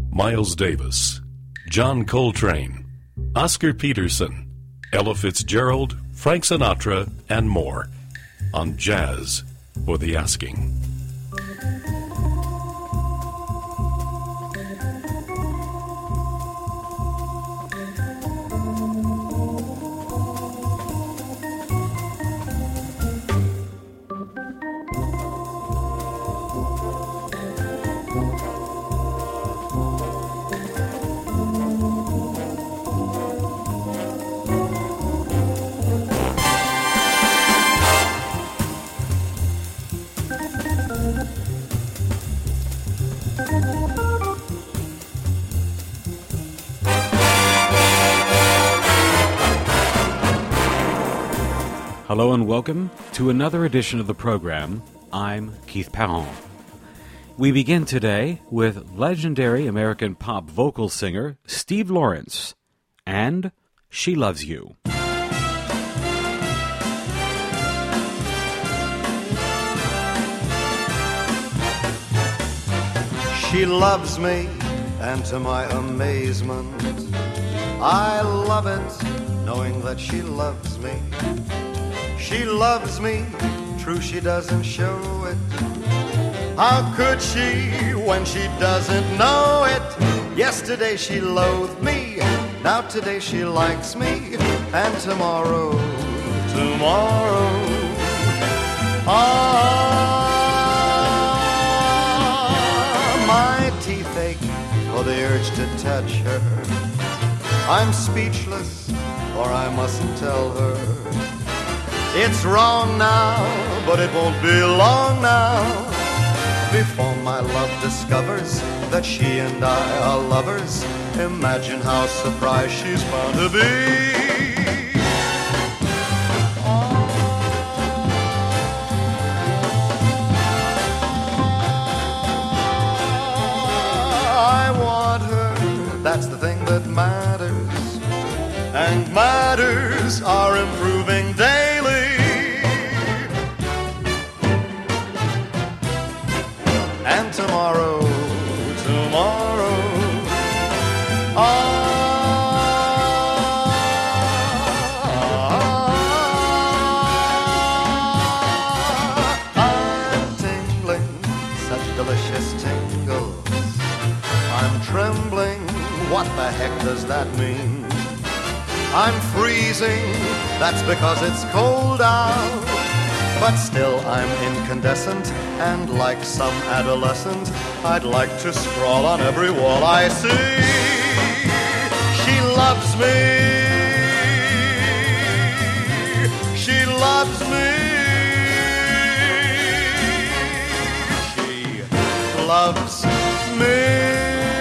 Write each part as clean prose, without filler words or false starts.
Miles Davis, John Coltrane, Oscar Peterson, Ella Fitzgerald, Frank Sinatra, and more on Jazz for the Asking. Hello and welcome to another edition of the program. I'm Keith Perron. We begin today with legendary American pop vocal singer Steve Lawrence and She Loves You. She loves me, and to my amazement, I love it, knowing that she loves me. She loves me, true she doesn't show it. How could she when she doesn't know it? Yesterday she loathed me, now today she likes me, and tomorrow, my teeth ache for the urge to touch her. I'm speechless, or I mustn't tell her. It's wrong now, but it won't be long now before my love discovers that she and I are lovers. Imagine how surprised she's bound to be. I want her, that's the thing that matters, and matters are improving daily. And tomorrow, I'm tingling, such delicious tingles. I'm trembling, what the heck does that mean? I'm freezing, that's because it's cold out. But still I'm incandescent, and like some adolescent, I'd like to scrawl on every wall I see. She loves me. She loves me. She loves me.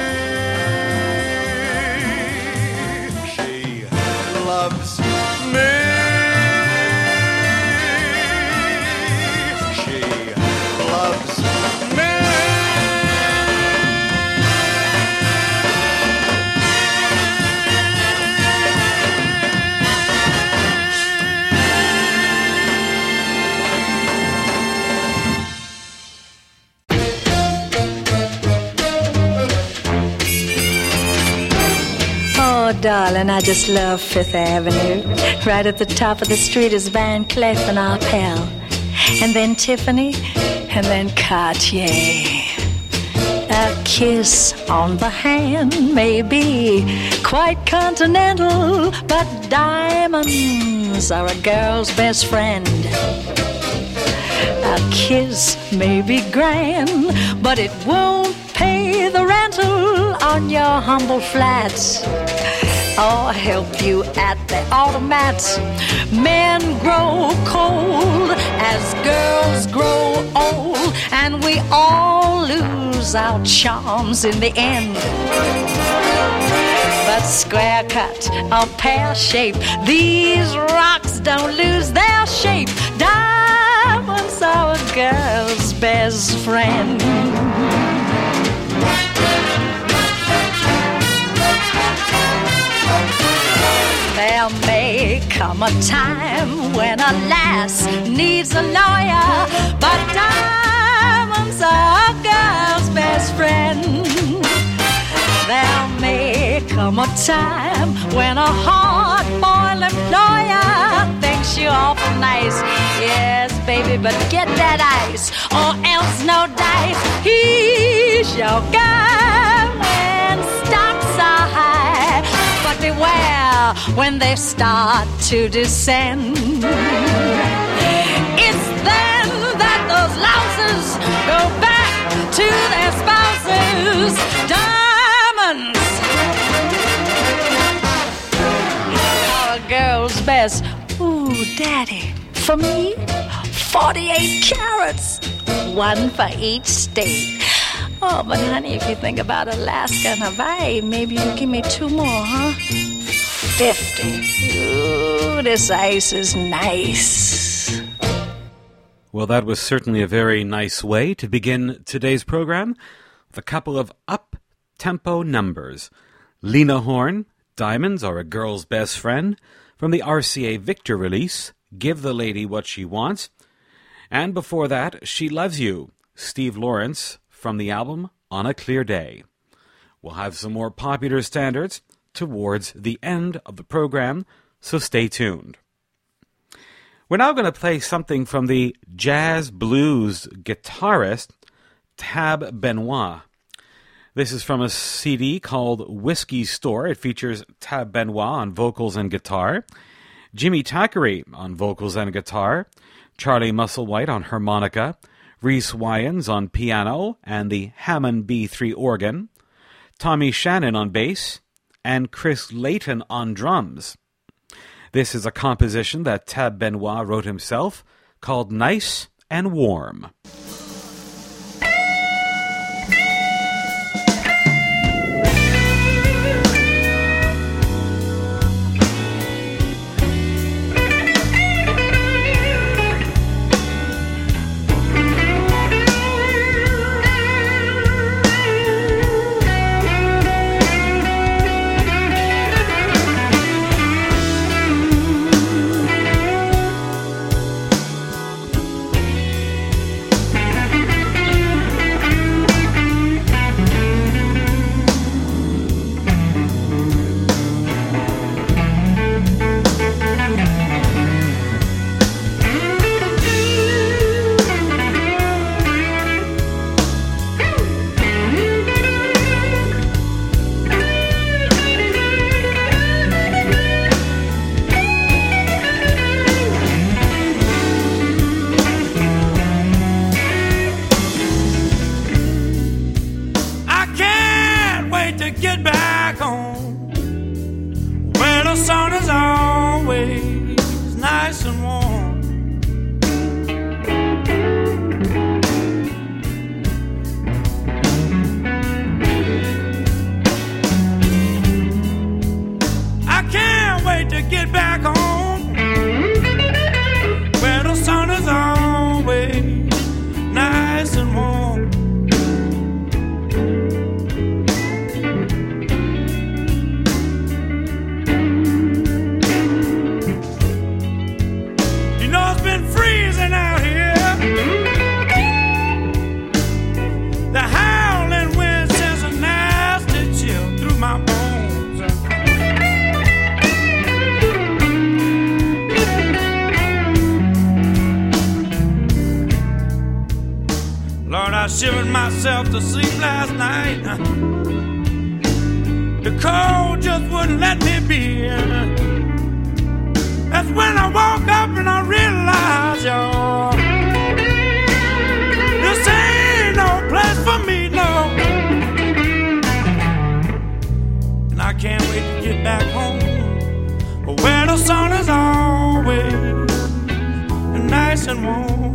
Loves me. She loves me. Oh, darling, I just love Fifth Avenue. Right at the top of the street is Van Cleef and Arpels, and then Tiffany, and then Cartier. A kiss on the hand may be quite continental, but diamonds are a girl's best friend. A kiss may be grand, but it won't pay the rental on your humble flats, or help you at the automats. Men grow cold as girls grow old, and we all lose our charms in the end. But square cut or pear shape, these rocks don't lose their shape. Diamonds are a girl's best friend. There may come a time when a lass needs a lawyer, but diamonds are a girl's best friend. come a time when a hard-boiled employer thinks you awful nice. Yes, baby, but get that ice, or else no dice. He shall go when stocks are high, but beware when they start to descend. It's then that those louses go back to their spouses. Diamonds are a girl's best. Ooh, Daddy, for me, 48 carats, one for each state. Oh, but honey, if you think about Alaska and Hawaii, maybe you give me 2 more, huh? 50. Ooh, this ice is nice. Well, that was certainly a very nice way to begin today's program with a couple of up-tempo numbers. Lena Horne, Diamonds Are a Girl's Best Friend, from the RCA Victor release, Give the Lady What She Wants. And before that, She Loves You, Steve Lawrence, from the album On a Clear Day. We'll have some more popular standards towards the end of the program, so stay tuned. We're now going to play something from the jazz blues guitarist Tab Benoit. This is from a CD called Whiskey Store. It features Tab Benoit on vocals and guitar, Jimmy Thackeray on vocals and guitar, Charlie Musselwhite on harmonica, Rhys Wyans on piano and the Hammond B3 organ, Tommy Shannon on bass, and Chris Layton on drums. This is a composition that Tab Benoit wrote himself called Nice and Warm. Shivered myself to sleep last night. The cold just wouldn't let me be. That's when I woke up and I realized, y'all, this ain't no place for me, no. And I can't wait to get back home, where the sun is always nice and warm.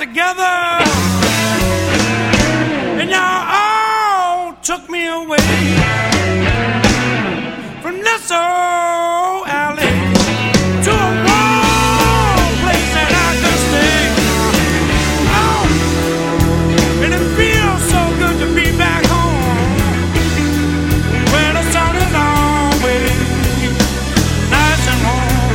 together, and y'all all took me away from this old alley to a warm place that I could stay. Oh, and it feels so good to be back home, where the sun is always nice and warm.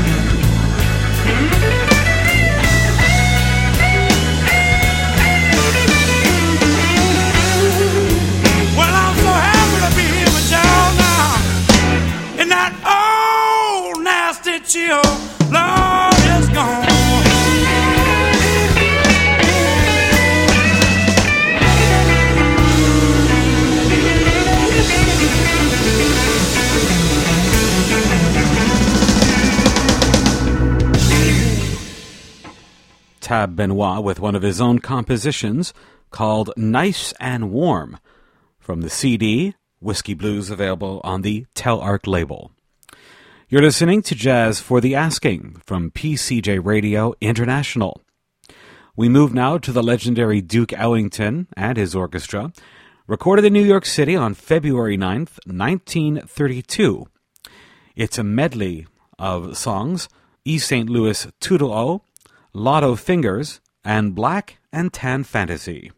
Well, I'm so happy to be here with y'all now, and that old nasty chill, Lord, is gone. Tab Benoit with one of his own compositions called Nice and Warm from the CD Whiskey Blues, available on the Telarc label. You're listening to Jazz for the Asking from PCJ Radio International. We move now to the legendary Duke Ellington and his orchestra, recorded in New York City on February 9th, 1932. It's a medley of songs, East St. Louis Toodle-O, Lotto Fingers, and Black and Tan Fantasy.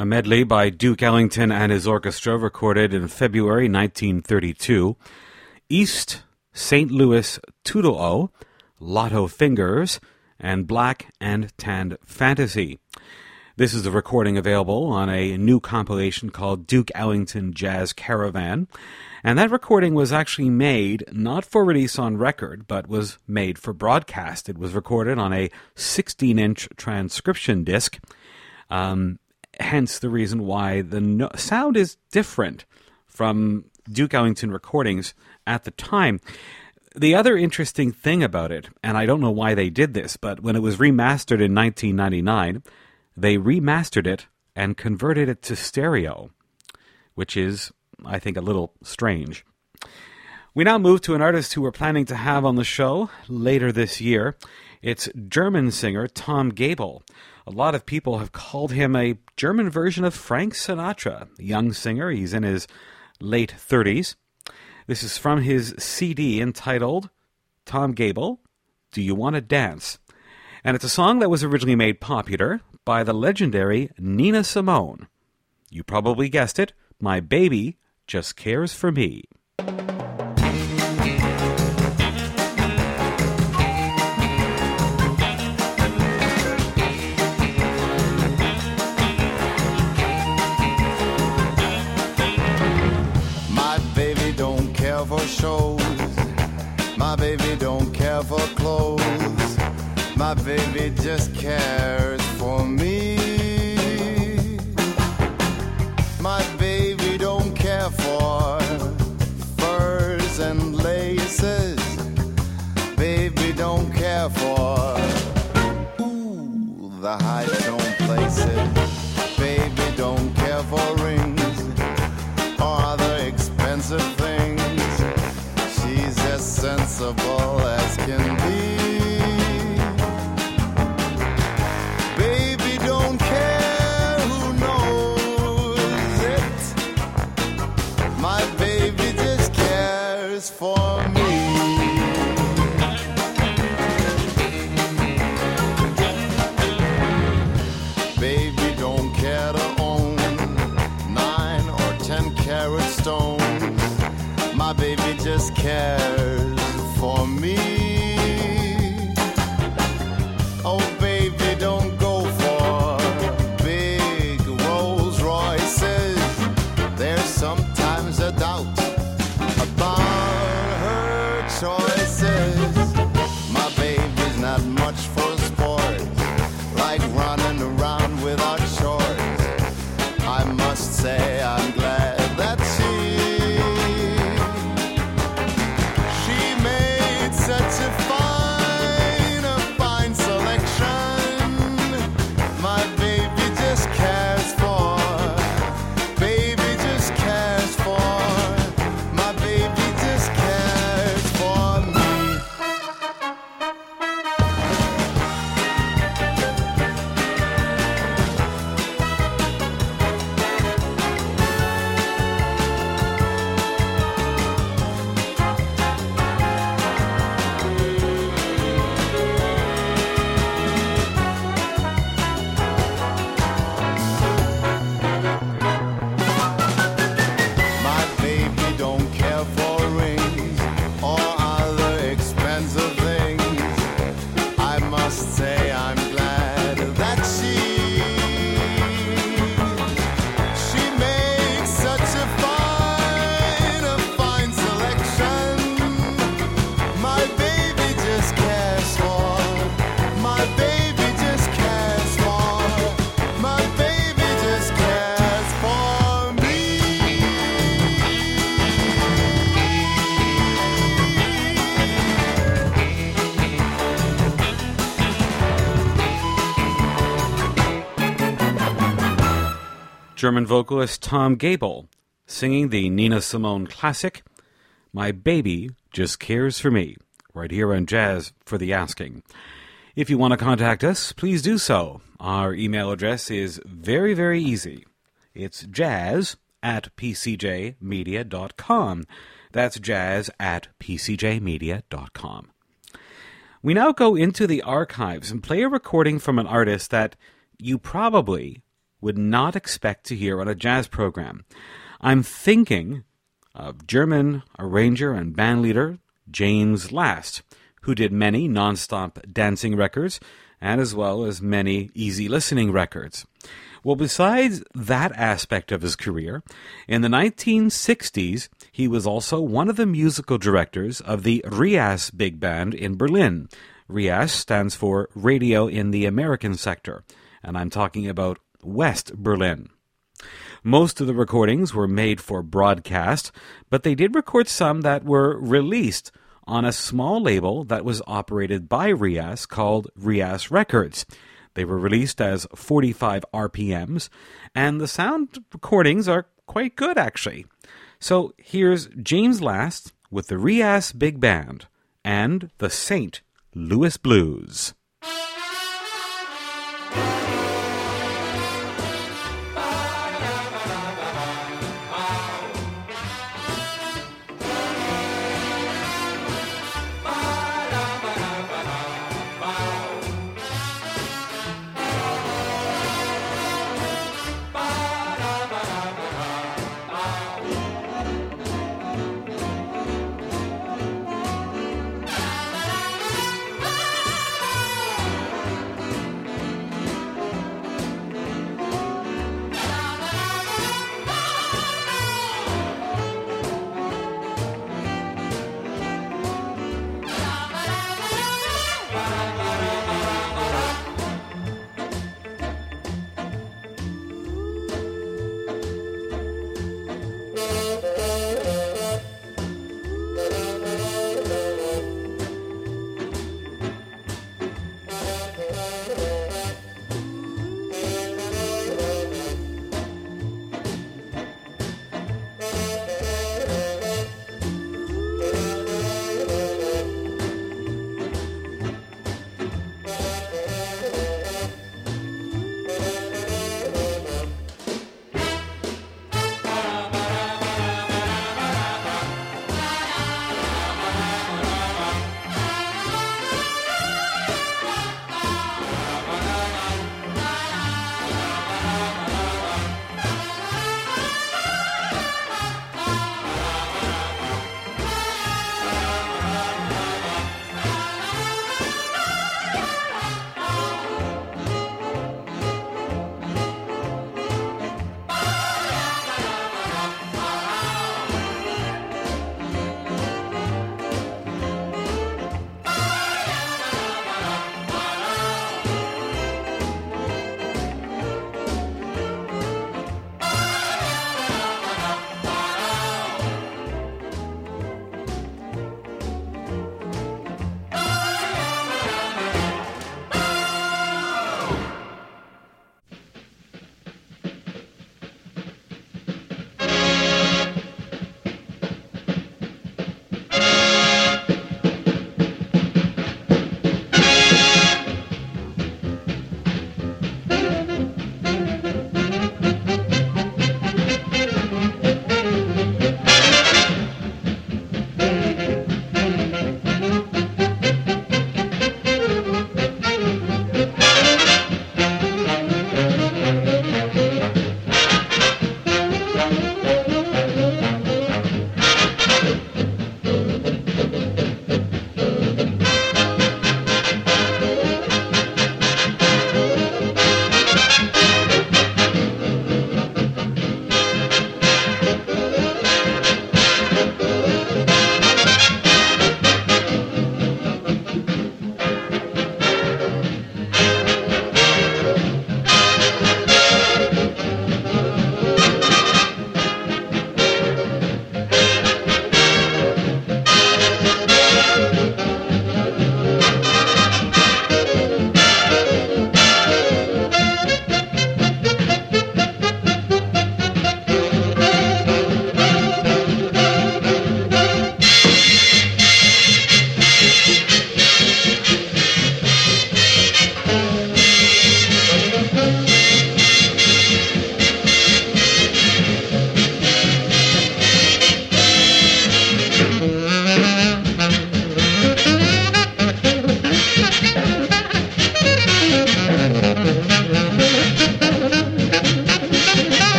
a medley by Duke Ellington and his orchestra recorded in February 1932. East, St. Louis Toodle-O, Lotto Fingers, and Black and Tanned Fantasy. This is a recording available on a new compilation called Duke Ellington Jazz Caravan, and that recording was actually made not for release on record, but was made for broadcast. It was recorded on a 16-inch transcription disc, hence the reason why the sound is different from Duke Ellington recordings at the time. The other interesting thing about it, and I don't know why they did this, but when it was remastered in 1999, they remastered it and converted it to stereo, which is, I think, a little strange. We now move to an artist who we're planning to have on the show later this year. It's German singer Tom Gabel. A lot of people have called him a German version of Frank Sinatra. A young singer, he's in his late 30s. This is from his CD entitled Tom Gabel, Do You Want to Dance? And it's a song that was originally made popular by the legendary Nina Simone. You probably guessed it, My Baby Just Cares for Me. My baby don't care for shows. My baby don't care for clothes. My baby just cares for me. My baby don't care for furs and laces. Baby don't care for the high tone places. Baby don't care for rings or other expensive things. She's as sensible as can be. For me. Baby don't care to own 9 or 10 carat stones. My baby just cares for me. Oh baby don't go for big Rolls Royces. There's sometimes a doubt about choices. My baby's not much for sport, like running around without shorts. I must say I'm glad that she made such a fine selection. My baby just cares for, baby just cares for, my baby just cares for me. My baby don't care for rings or other expensive things. I must say I'm glad that she makes such a fine selection. My baby just cares for, my baby just cares for, my baby just cares for me. German vocalist Tom Gabel singing the Nina Simone classic, My Baby Just Cares for Me, right here on Jazz for the Asking. If you want to contact us, please do so. Our email address is very, very easy. It's jazz@pcjmedia.com. That's jazz@pcjmedia.com. We now go into the archives and play a recording from an artist that you probably would not expect to hear on a jazz program. I'm thinking of German arranger and bandleader James Last, who did many non-stop dancing records and as well as many easy listening records. Well, besides that aspect of his career, in the 1960s, he was also one of the musical directors of the RIAS Big Band in Berlin. RIAS stands for Radio in the American Sector, and I'm talking about West Berlin. Most of the recordings were made for broadcast, but they did record some that were released on a small label that was operated by RIAS called RIAS Records. They were released as 45 RPMs, and the sound recordings are quite good, actually. So here's James Last with the RIAS Big Band and the St. Louis Blues.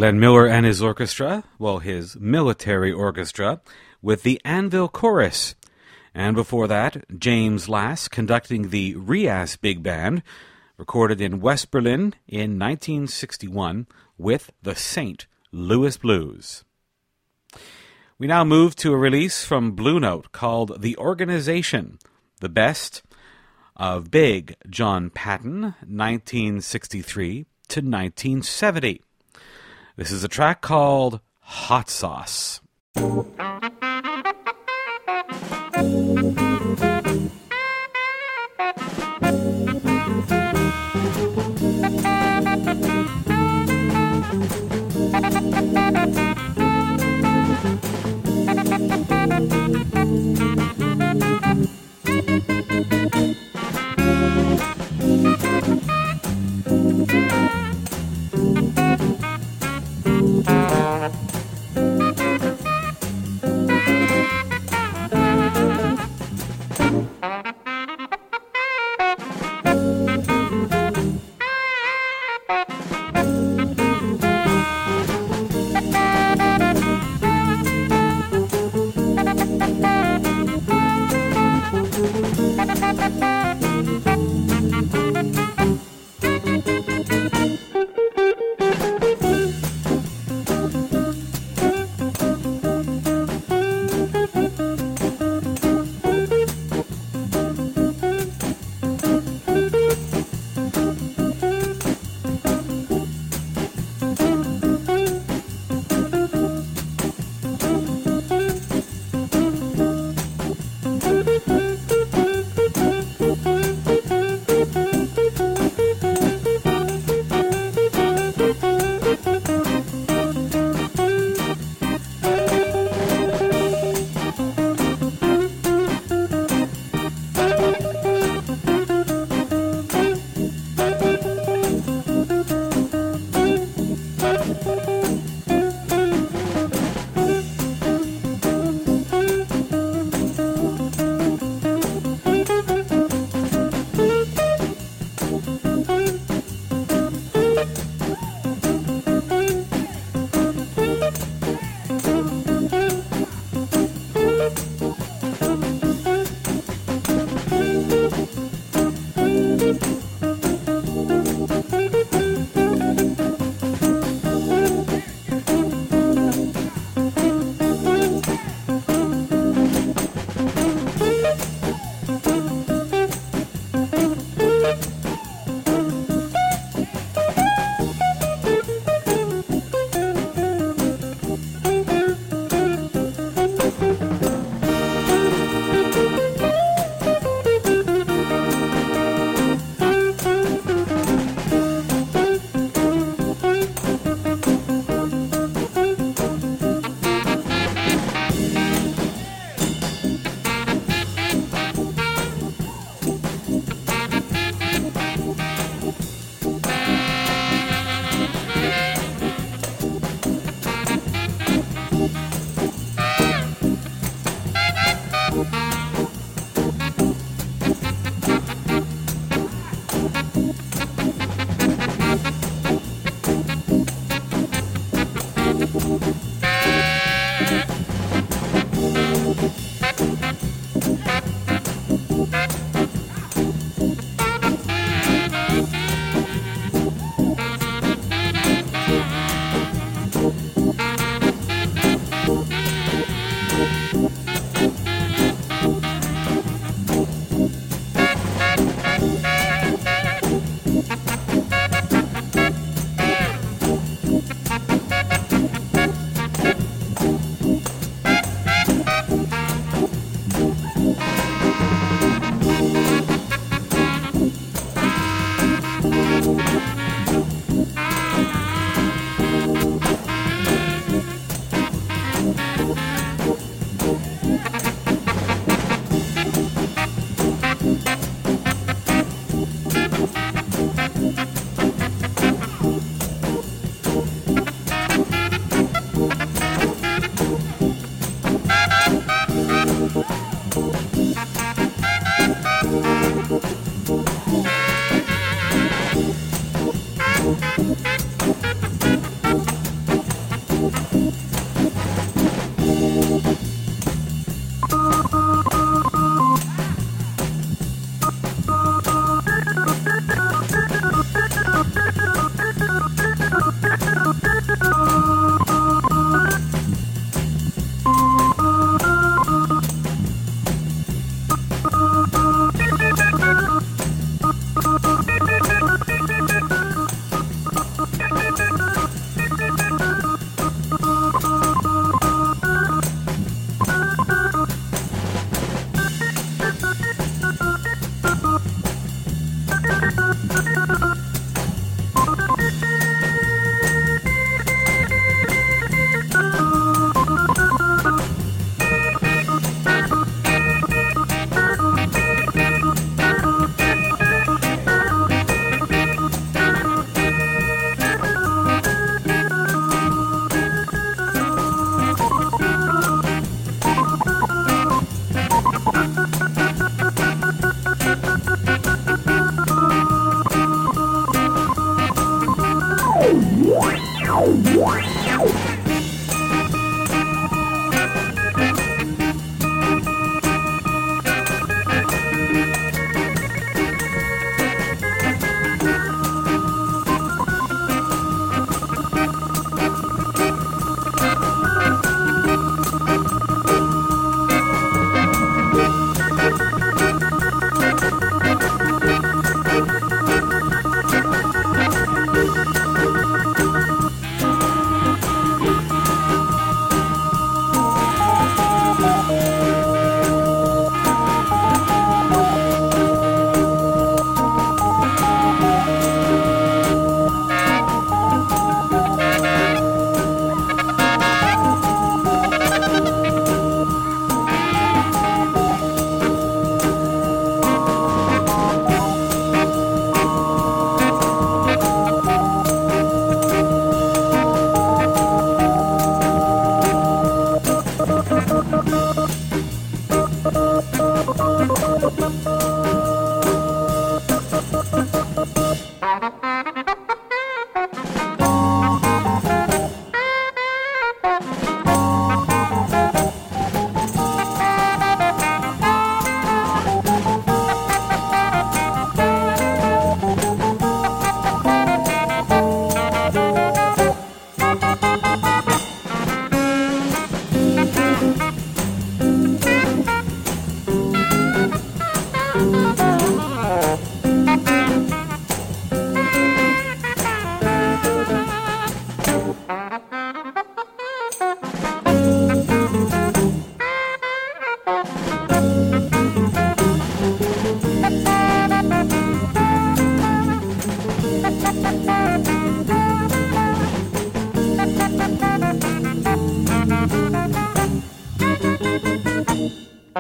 Glenn Miller and his orchestra, well, his military orchestra, with the Anvil Chorus. And before that, James Lass conducting the Rias Big Band, recorded in West Berlin in 1961 with the St. Louis Blues. We now move to a release from Blue Note called The Organization, the best of Big John Patton, 1963 to 1970. This is a track called Hot Sauce.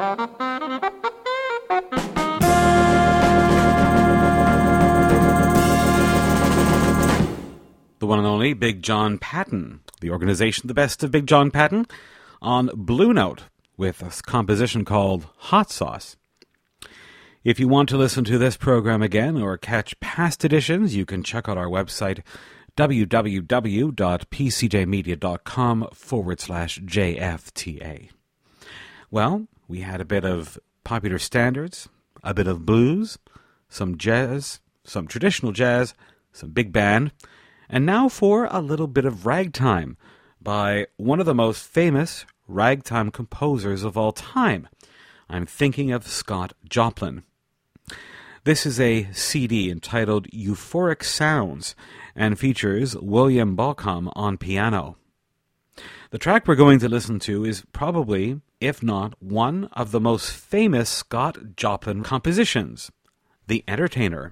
The one and only Big John Patton, the organization The Best of Big John Patton, on Blue Note with a composition called Hot Sauce. If you want to listen to this program again or catch past editions, you can check out our website, www.pcjmedia.com/JFTA. Well, we had a bit of popular standards, a bit of blues, some jazz, some traditional jazz, some big band, and now for a little bit of ragtime by one of the most famous ragtime composers of all time. I'm thinking of Scott Joplin. This is a CD entitled Euphoric Sounds and features William Bolcom on piano. The track we're going to listen to is probably, if not, one of the most famous Scott Joplin compositions, The Entertainer.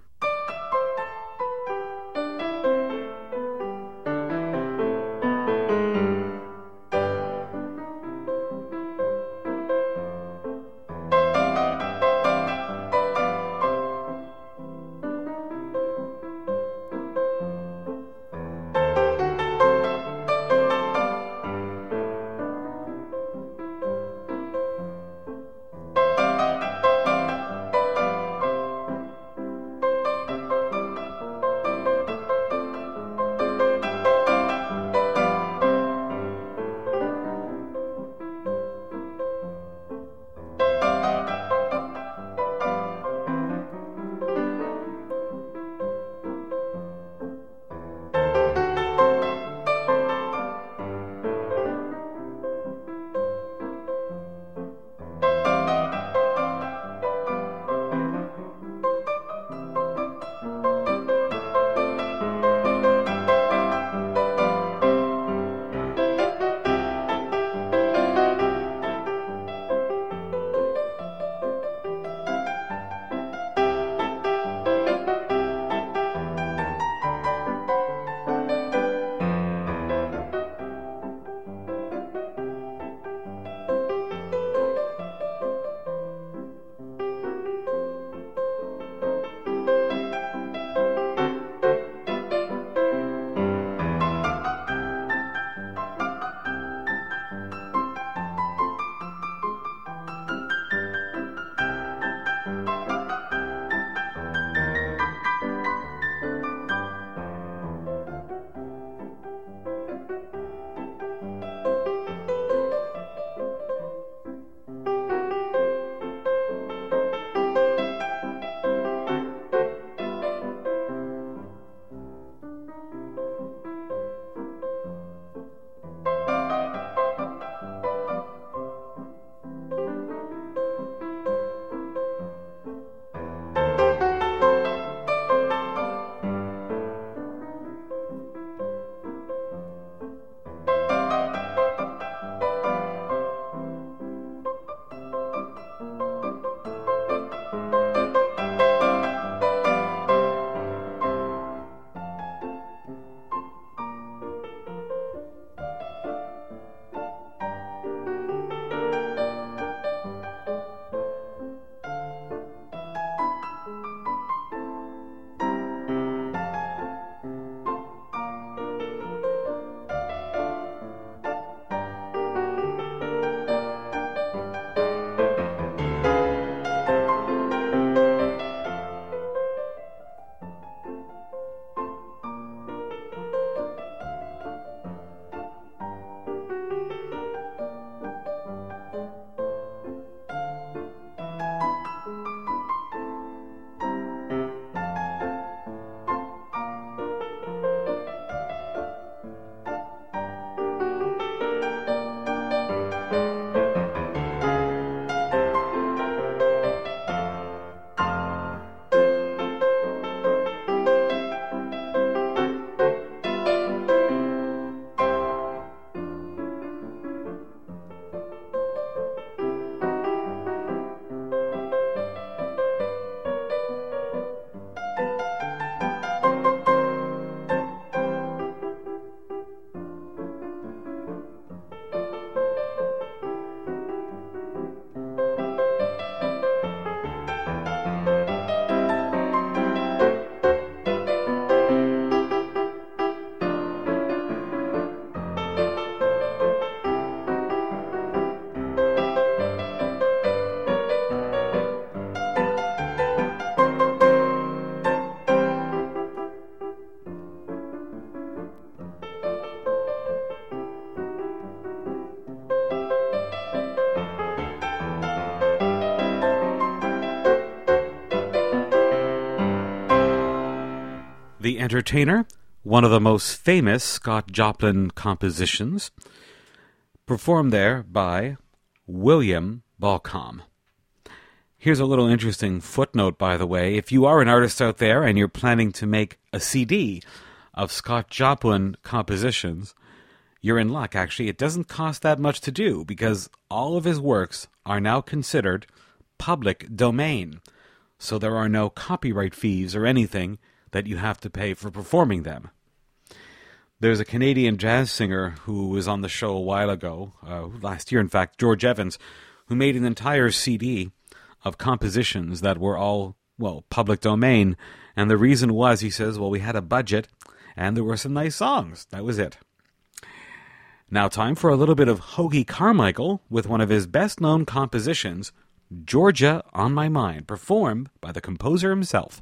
The Entertainer, one of the most famous Scott Joplin compositions, performed there by William Balcom. Here's a little interesting footnote, by the way. If you are an artist out there and you're planning to make a CD of Scott Joplin compositions, you're in luck, actually. It doesn't cost that much to do because all of his works are now considered public domain. So there are no copyright fees or anything that you have to pay for performing them. There's a Canadian jazz singer who was on the show a while ago, last year in fact, George Evans, who made an entire CD of compositions that were all, public domain. And the reason was, he says, we had a budget and there were some nice songs. That was it. Now time for a little bit of Hoagy Carmichael with one of his best-known compositions, Georgia on My Mind, performed by the composer himself.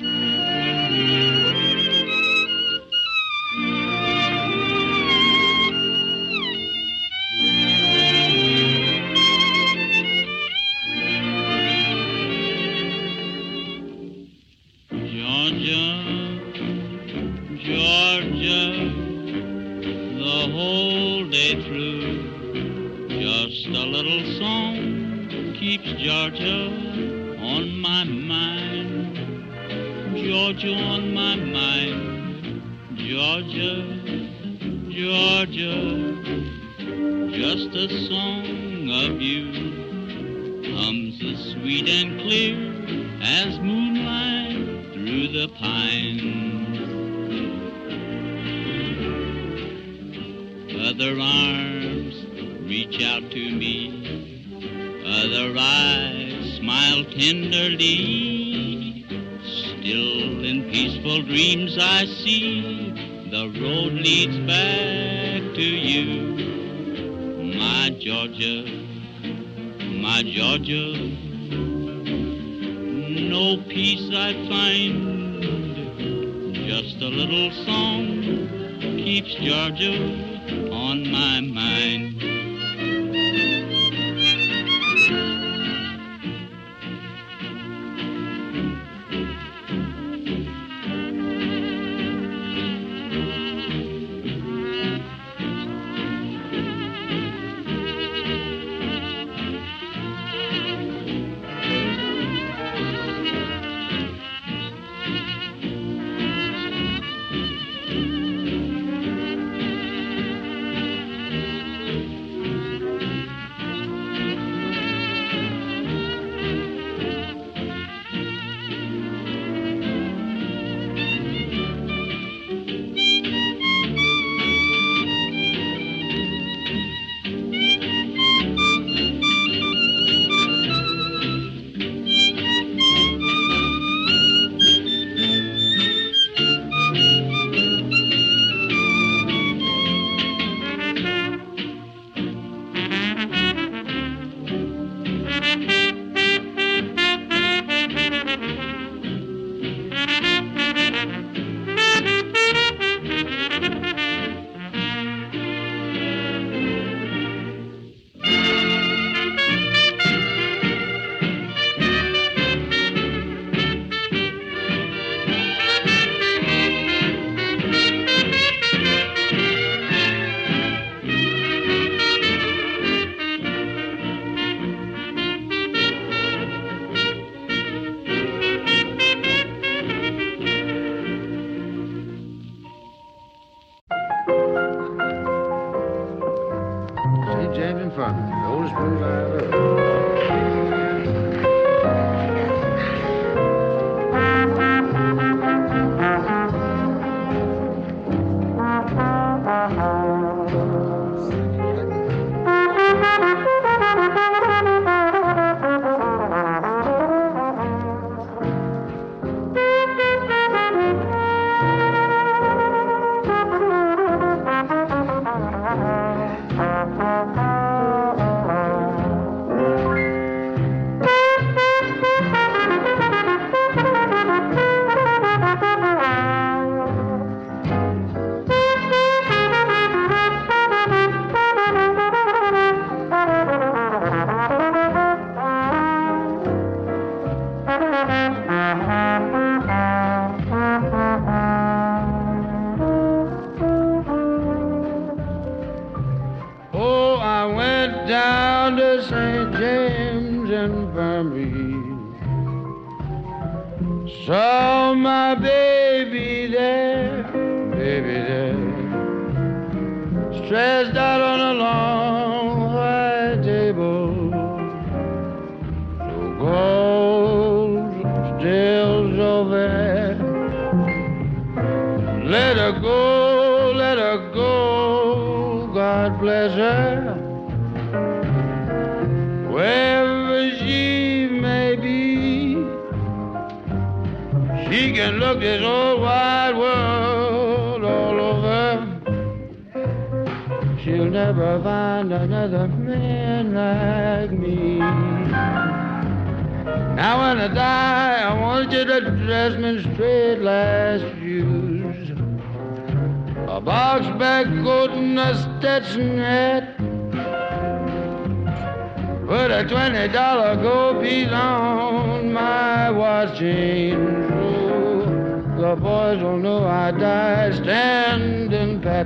Georgia, the whole day through, just a little song keeps Georgia on my mind. Georgia on my mind, Georgia, Georgia, just a song of you comes as sweet and clear as moonlight through the pines. Other arms reach out to me, other eyes smile tenderly. Still in peaceful dreams I see the road leads back to you. My Georgia, my Georgia, no peace I find, just a little song keeps Georgia on my mind. down to St. James Infirmary. Saw my baby there, stretched out on a long white table. So cold, still so fair. Let her go, God bless her. Wherever she may be, she can look this old wide world all over. She'll never find another man like me. Now when I die, I want you to dress me in straight last shoes, a box back coat and a Stetson hat. Put a $20 gold piece on my watch chain, so the boys will know I died standing pat.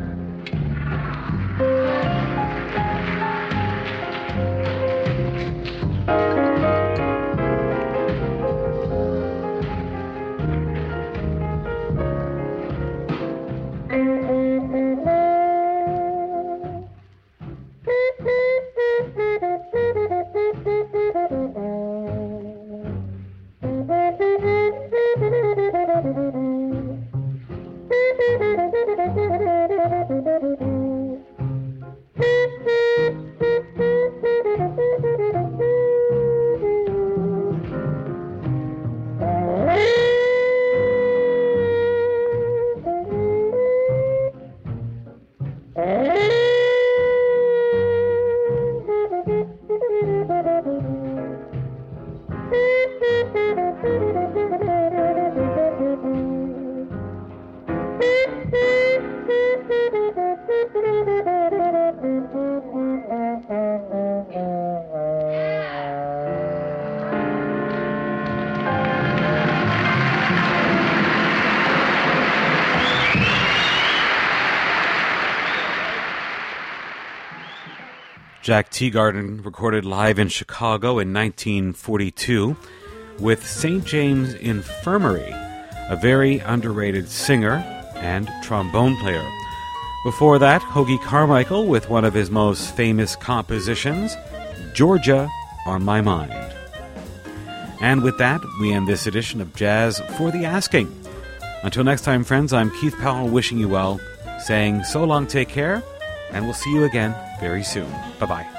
Jack Teagarden recorded live in Chicago in 1942 with St. James Infirmary, a very underrated singer and trombone player. Before that, Hoagy Carmichael with one of his most famous compositions, Georgia on My Mind. And with that, we end this edition of Jazz for the Asking. Until next time, friends, I'm Keith Powell wishing you well, saying so long, take care, and we'll see you again very soon. Bye-bye.